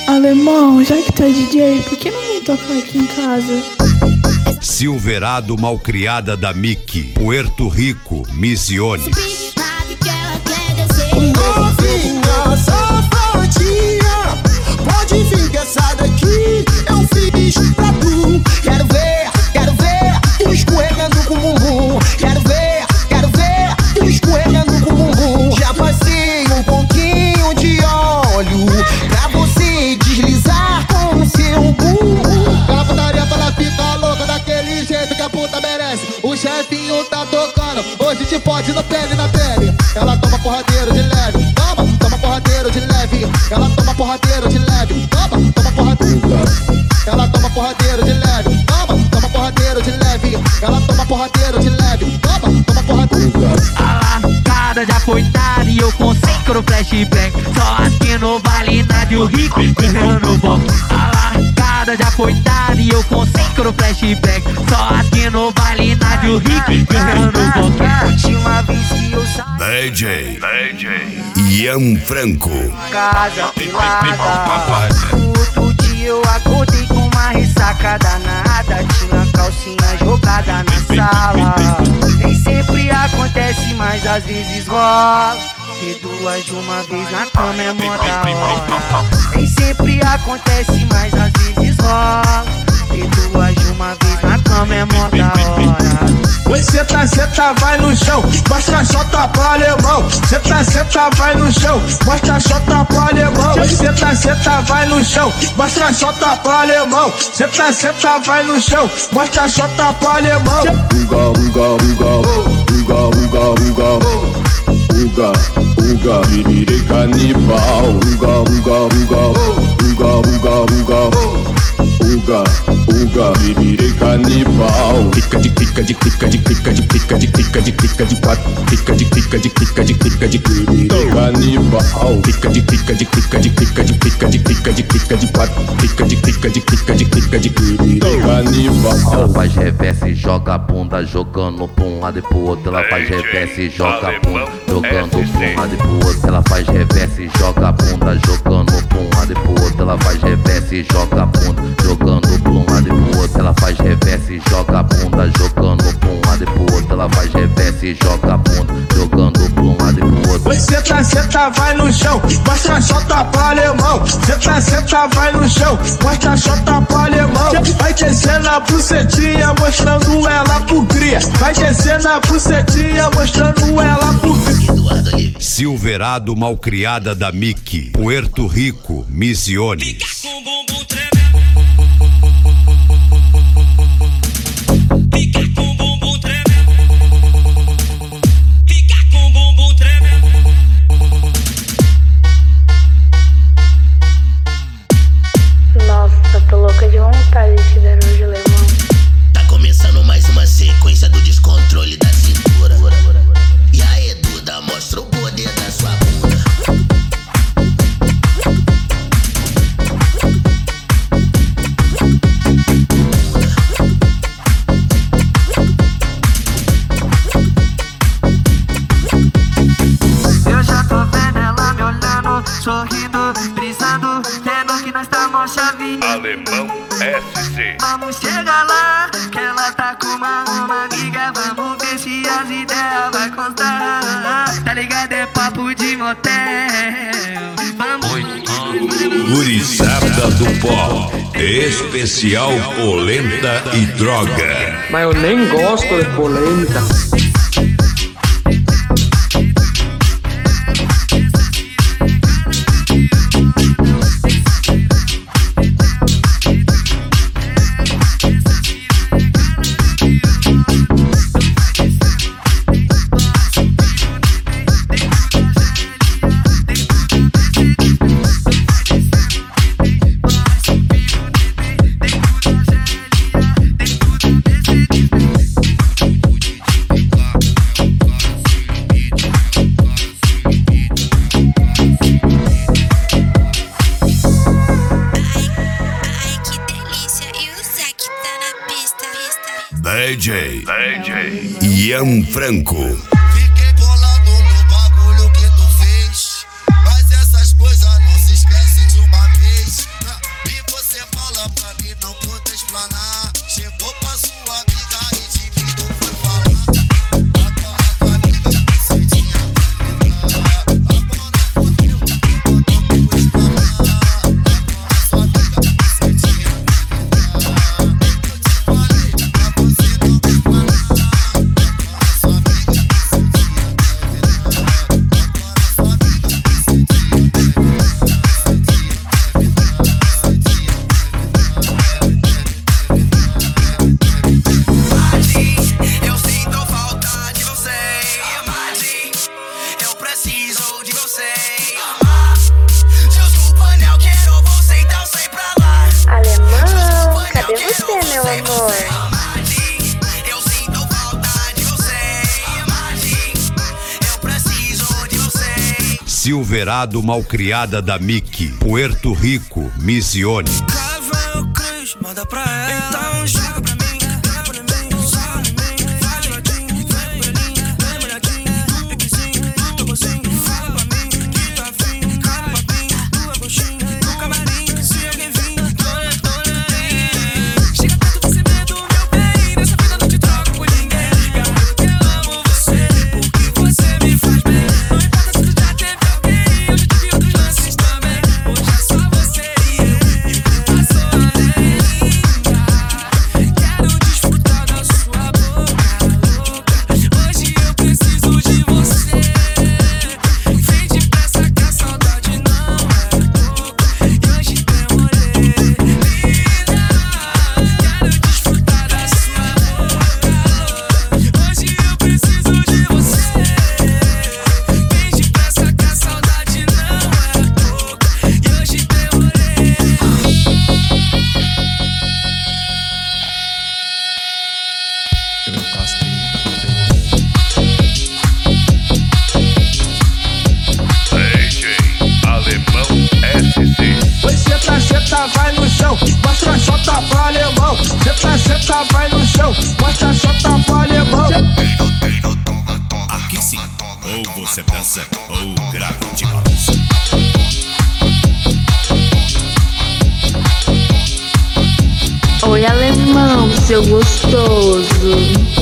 Alemão, já que tu é DJ, por que não vem tocar aqui em casa? Silverado Malcriada da Mickey, Puerto Rico, Missione. Novinha, safadinha, pode vir que essa daqui eu fiz pra tu. Quero ver tu escorregando com o bumbum. Quero ver tu escorregando com o bumbum. Já passei um pouquinho de óleo pra você deslizar com o seu bumbum. Aquela putaria pra ela ficar louca daquele jeito que a puta merece. O chefinho tá tocando, hoje te pode no pele na pele. Ela toma porradeiro de leve, toma porradeiro de leve. Ela toma porradeiro de leve, toma porradeiro. Ela toma porradeiro de leve, toma porradeiro de leve. Ela toma porradeiro de leve, toma porradeiro. A lascada já foi dada e eu consegro flashback. Só aqui no Vale nada e o rico errando o bloco. A lascada já foi dada e eu consegro flashback. Só aqui no Vale nada e o rico errando o bloco. Última vez que eu saí DJ Ian Franco. casa pelada. Outro dia eu acordei com uma ressaca danada. Tinha calcinha jogada na sala. Nem sempre acontece, mas às vezes rola. Ter duas de uma vez na cama é mó da hora. Nem sempre acontece, mas às vezes rola. Ter duas de uma vez na cama é mó da hora. Oi, senta, vai no chão, mostra a chota pro alemão. Senta, vai no chão, mostra a chota pro alemão. Oi, senta, vai no chão, mostra a chota pro alemão. Senta, vai no chão, mostra a chota pro alemão. Uga, virei canibal. Uga, virei canibal. Fica de quatro. Fica de virei canibal. Fica de virei canibal. Ela faz reverse e joga a bunda, jogando pra um lado e pro outro. Ela faz reverse e joga a bunda, jogando pra um lado e pro outro. Ela faz reverse e joga a bunda, jogando pra um lado e pro outro. Ela faz reverse e joga a bunda, jogando pra um lado e pro outro. Ela faz reverse e joga a bunda, jogando pra um lado e pro outro. Ela faz reverse e joga a bunda, jogando pra um lado e pro outro. Oi, senta, vai no chão, mostra a chota pro alemão. Senta, vai no chão, mostra a chota pro alemão. Vai descendo a bucetinha, mostrando ela pro cria. Vai descendo a bucetinha, mostrando ela pro cria. Silverado Malcriada da Mickey, Puerto Rico, Missione. Nossa, tô louca de vontade de te dar hoje, alemão. Tá começando mais uma sequência do descontrole da cintura. E aí, Duda, mostra o poder da sua bunda. Eu já tô vendo ela me olhando, sorrindo, brisando, vendo que nós tá mó chavinha. Alemão SC. Vamos chegar lá, que ela tá com uma amiga. Vamos ver se as ideias vai constar. Tá ligado, é papo de motel. Vamos. Gurizada do Pó, especial polenta e droga. Mas eu nem gosto de polenta. DJ Ian Franco. Fiquei bolado no bagulho que tu fez, mas essas coisas não se esquece de uma vez. amor. Eu sinto falta de você, eu preciso de você. Silverado Malcriada da Mickey, Puerto Rico, Missione. Cavel Cruz, manda pra ela. Então joga pra mim, pra mim, só em mim. Vai de ladinho, vem moreninha, vem molhadinha. Piquezinho, tobozinho, fala pra mim que tá afim. Cara papinho, tua coxinha, no camarim. Se alguém vir, tô nem. Chega perto, você medo, meu bem. Nessa vida não te troco por ninguém. Garanto que eu amo você, porque você me faz bem. Não importa se tu já teve alguém, eu já tive outros lances também. Hoje é só você e eu. Passou além. Quero desfrutar da sua boca louca. Hoje eu preciso de você. Vem depressa que a saudade não é pouca. E hoje demorei. Linda, quero desfrutar da sua boca louca. Hoje eu preciso de você. Vem depressa que a saudade não é pouca. E hoje demorei. DJ Alemão SC. Oi, senta, vai no chão, mostra a chota pro alemão. Senta, vai no chão, mostra a chota pro alemão. Aqui sim, ou você dança ou grava de balança. Oi, alemão, seu gostoso.